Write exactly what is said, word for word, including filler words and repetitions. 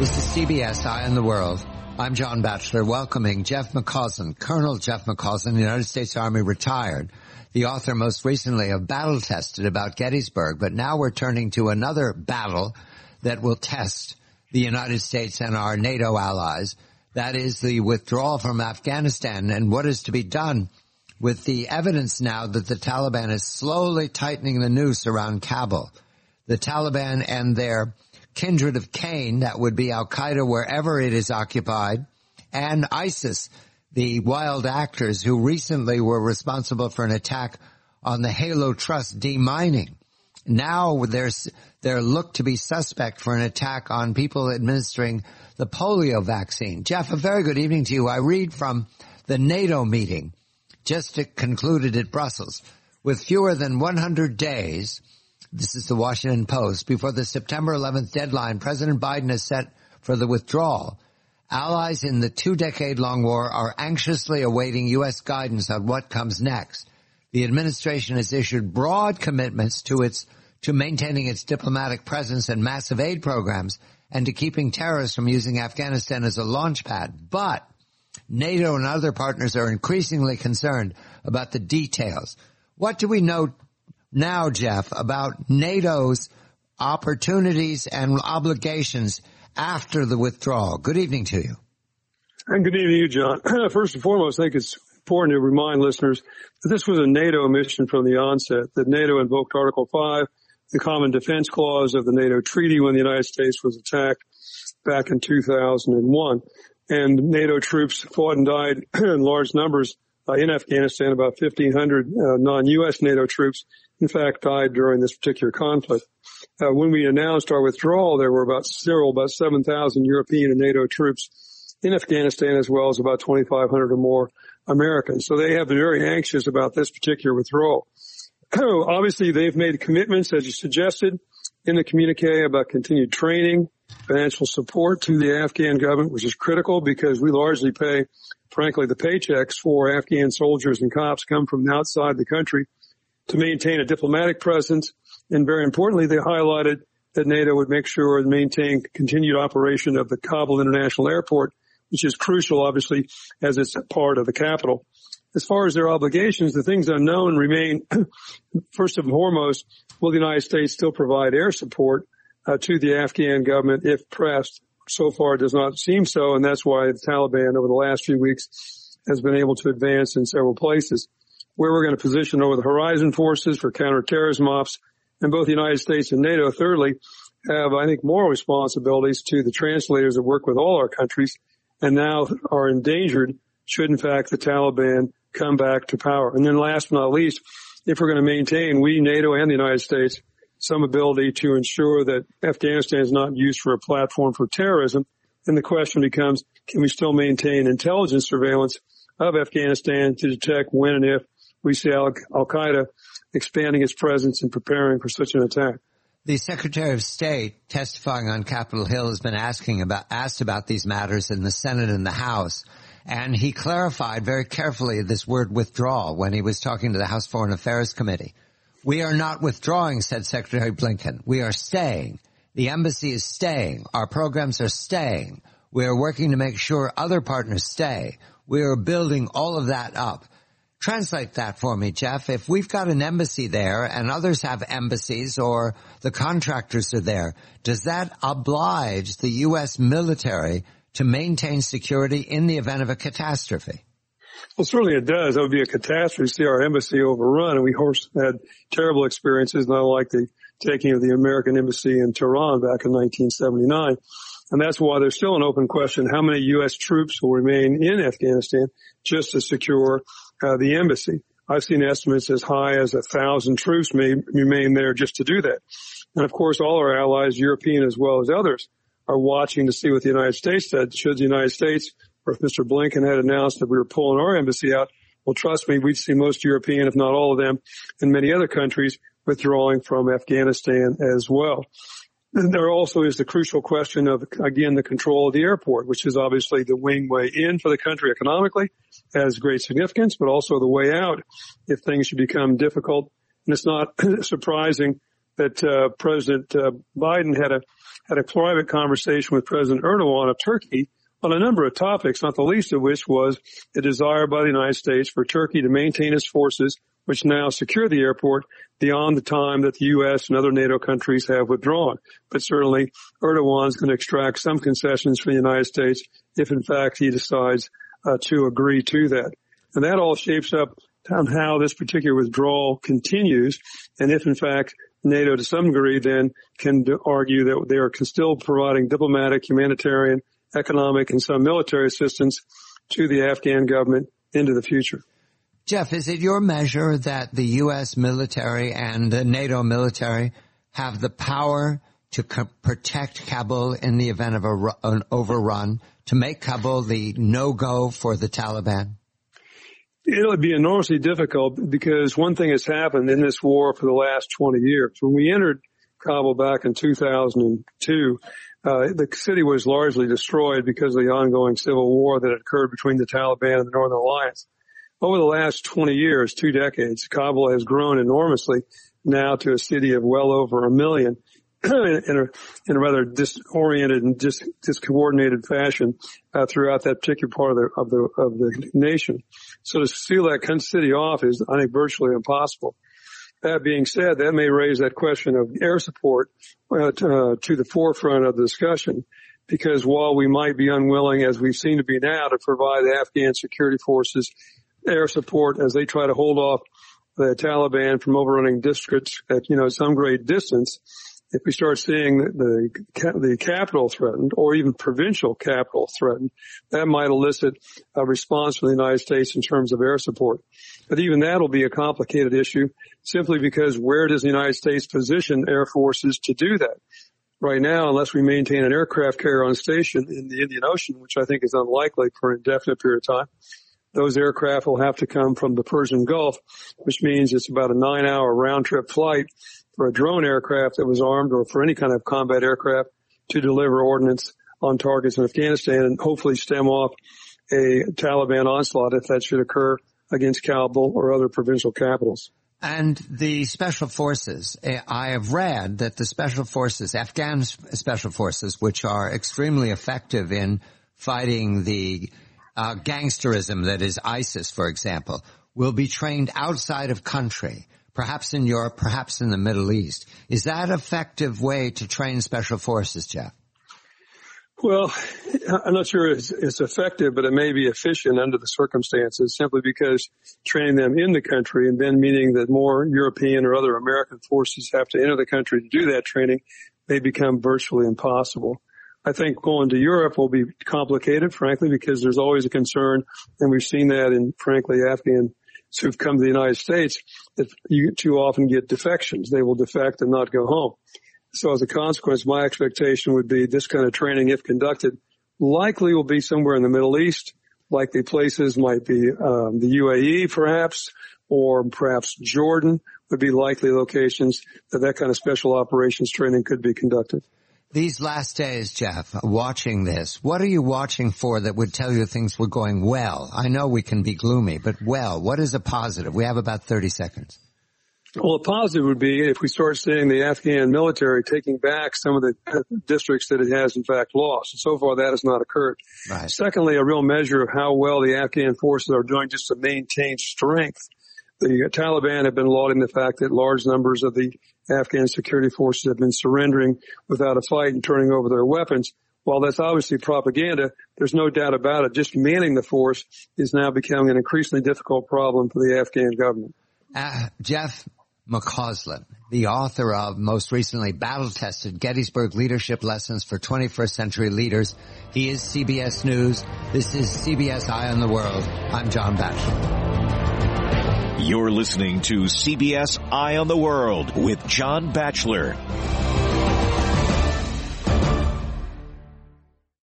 This is C B S Eye on the World. I'm John Batchelor, welcoming Jeff McCausland, Colonel Jeff McCausland, United States Army retired, the author most recently of Battle Tested about Gettysburg. But now we're turning to another battle that will test the United States and our NATO allies. That is the withdrawal from Afghanistan and what is to be done with the evidence now that the Taliban is slowly tightening the noose around Kabul. The Taliban and their kindred of Cain, that would be Al-Qaeda wherever it is occupied, and ISIS, the wild actors who recently were responsible for an attack on the Halo Trust demining. Now there's, they're looked to be suspect for an attack on people administering the polio vaccine. Jeff, a very good evening to you. I read from the NATO meeting just concluded at Brussels. With fewer than one hundred days, this is the Washington Post, before the September eleventh deadline President Biden has set for the withdrawal, allies in the two-decade-long war are anxiously awaiting U S guidance on what comes next. The administration has issued broad commitments to its to maintaining its diplomatic presence and massive aid programs and to keeping terrorists from using Afghanistan as a launch pad. But NATO and other partners are increasingly concerned about the details. What do we know now, Jeff, about NATO's opportunities and obligations after the withdrawal? Good evening to you. And good evening to you, John. First and foremost, I think it's important to remind listeners that this was a NATO mission from the onset, that NATO invoked Article five, the Common Defense Clause of the NATO Treaty when the United States was attacked back in two thousand one. And NATO troops fought and died in large numbers uh, in Afghanistan. About fifteen hundred uh, non-U S NATO troops, in fact, died during this particular conflict. Uh, when we announced our withdrawal, there were about zero, about seven thousand European and NATO troops in Afghanistan, as well as about twenty-five hundred or more Americans. So they have been very anxious about this particular withdrawal. Obviously, they've made commitments, as you suggested, in the communique about continued training, financial support to the Afghan government, which is critical because we largely pay, frankly, the paychecks for Afghan soldiers and cops come from outside the country to maintain a diplomatic presence. And very importantly, they highlighted that NATO would make sure and maintain continued operation of the Kabul International Airport, which is crucial, obviously, as it's a part of the capital. As far as their obligations, the things unknown remain, first and foremost, will the United States still provide air support uh, to the Afghan government if pressed? So far, it does not seem so, and that's why the Taliban over the last few weeks has been able to advance in several places. Where we're going to position over the horizon forces for counterterrorism ops, and both the United States and NATO, thirdly, have, I think, moral responsibilities to the translators that work with all our countries and now are endangered should, in fact, the Taliban come back to power. And then last but not least, if we're going to maintain, we, NATO and the United States, some ability to ensure that Afghanistan is not used for a platform for terrorism, then the question becomes, can we still maintain intelligence surveillance of Afghanistan to detect when and if we see Al- Al-Qaeda expanding its presence and preparing for such an attack? The Secretary of State testifying on Capitol Hill has been asking about, asked about these matters in the Senate and the House. And he clarified very carefully this word withdrawal when he was talking to the House Foreign Affairs Committee. We are not withdrawing, said Secretary Blinken. We are staying. The embassy is staying. Our programs are staying. We are working to make sure other partners stay. We are building all of that up. Translate that for me, Jeff. If we've got an embassy there and others have embassies or the contractors are there, does that oblige the U S military to maintain security in the event of a catastrophe? Well, certainly it does. That would be a catastrophe to see our embassy overrun. And we, of course, had terrible experiences, not like the taking of the American embassy in Tehran back in nineteen seventy-nine. And that's why there's still an open question how many U S troops will remain in Afghanistan just to secure uh, the embassy. I've seen estimates as high as a thousand troops may remain there just to do that. And, of course, all our allies, European as well as others, are watching to see what the United States said. Should the United States, or if Mister Blinken had announced that we were pulling our embassy out, well, trust me, we'd see most European, if not all of them, and many other countries withdrawing from Afghanistan as well. And there also is the crucial question of, again, the control of the airport, which is obviously the wing way in for the country economically, has great significance, but also the way out if things should become difficult. And it's not surprising that uh, President uh, Biden had a had a private conversation with President Erdogan of Turkey on a number of topics, not the least of which was the desire by the United States for Turkey to maintain its forces, which now secure the airport beyond the time that the U S and other NATO countries have withdrawn. But certainly Erdogan is going to extract some concessions from the United States if, in fact, he decides uh, to agree to that. And that all shapes up on how this particular withdrawal continues, and if, in fact, NATO to some degree then can argue that they are still providing diplomatic, humanitarian, economic, and some military assistance to the Afghan government into the future. Jeff, is it your measure that the U S military and the NATO military have the power to co- protect Kabul in the event of a, an overrun, to make Kabul the no-go for the Taliban? It'll be enormously difficult because one thing has happened in this war for the last twenty years. When we entered Kabul back in two thousand two, uh, the city was largely destroyed because of the ongoing civil war that occurred between the Taliban and the Northern Alliance. Over the last twenty years, two decades, Kabul has grown enormously now to a city of well over a million in, a, in a rather disoriented and dis, discoordinated fashion uh, throughout that particular part of the, of the, of the nation. So to seal that city off is, I think, virtually impossible. That being said, that may raise that question of air support uh, to, uh, to the forefront of the discussion, because while we might be unwilling, as we seem to be now, to provide the Afghan security forces air support as they try to hold off the Taliban from overrunning districts at, you know, some great distance, if we start seeing the, the, the capital threatened, or even provincial capital threatened, that might elicit a response from the United States in terms of air support. But even that will be a complicated issue, simply because where does the United States position air forces to do that? Right now, unless we maintain an aircraft carrier on station in the Indian Ocean, which I think is unlikely for an indefinite period of time, those aircraft will have to come from the Persian Gulf, which means it's about a nine-hour round-trip flight for a drone aircraft that was armed, or for any kind of combat aircraft, to deliver ordnance on targets in Afghanistan and hopefully stem off a Taliban onslaught if that should occur against Kabul or other provincial capitals. And the special forces, I have read that the special forces, Afghan special forces, which are extremely effective in fighting the uh, gangsterism that is ISIS, for example, will be trained outside of country, perhaps in Europe, perhaps in the Middle East. Is that an effective way to train special forces, Jeff? Well, I'm not sure it's, it's effective, but it may be efficient under the circumstances, simply because training them in the country, and then meaning that more European or other American forces have to enter the country to do that training, may become virtually impossible. I think going to Europe will be complicated, frankly, because there's always a concern, and we've seen that in, frankly, Afghan who've come to the United States, that you too often get defections. They will defect and not go home. So as a consequence, my expectation would be this kind of training, if conducted, likely will be somewhere in the Middle East. Likely places might be um, the U A E, perhaps, or perhaps Jordan would be likely locations that that kind of special operations training could be conducted. These last days, Jeff, watching this, what are you watching for that would tell you things were going well? I know we can be gloomy, but well, what is a positive? We have about thirty seconds. Well, a positive would be if we start seeing the Afghan military taking back some of the districts that it has, in fact, lost. And so far, that has not occurred. Right. Secondly, a real measure of how well the Afghan forces are doing just to maintain strength. The Taliban have been lauding the fact that large numbers of the Afghan security forces have been surrendering without a fight and turning over their weapons. While that's obviously propaganda, there's no doubt about it. Just manning the force is now becoming an increasingly difficult problem for the Afghan government. Uh, Jeff McCausland, the author of, most recently, Battle-Tested Gettysburg Leadership Lessons for twenty-first Century Leaders. He is C B S News. This is C B S Eye on the World. I'm John Batchelor. You're listening to C B S Eye on the World with John Batchelor.